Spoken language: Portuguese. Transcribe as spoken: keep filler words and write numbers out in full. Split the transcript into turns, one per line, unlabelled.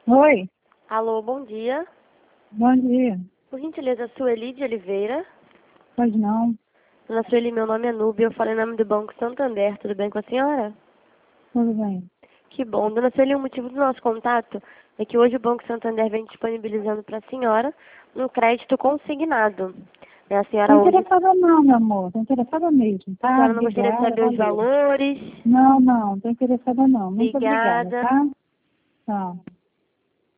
Oi,
Alô, bom dia.
bom dia.
Por gentileza, Sueli de Oliveira.
Pois não,
Dona Sueli, meu nome é Núbia, eu falo em nome do Banco Santander. Tudo bem com a senhora?
tudo bem.
Que bom. Dona Sueli, o motivo do nosso contato é que hoje o Banco Santander vem disponibilizando para a senhora um crédito consignado. Né, A senhora
Estou
hoje,
interessada não, meu amor. Estou interessada mesmo,
a
tá?
senhora não gostaria de
Obrigada,
saber os
valeu.
valores?
Não, não, estou interessada não. Muito obrigada,
Obrigada.
tá? Tchau.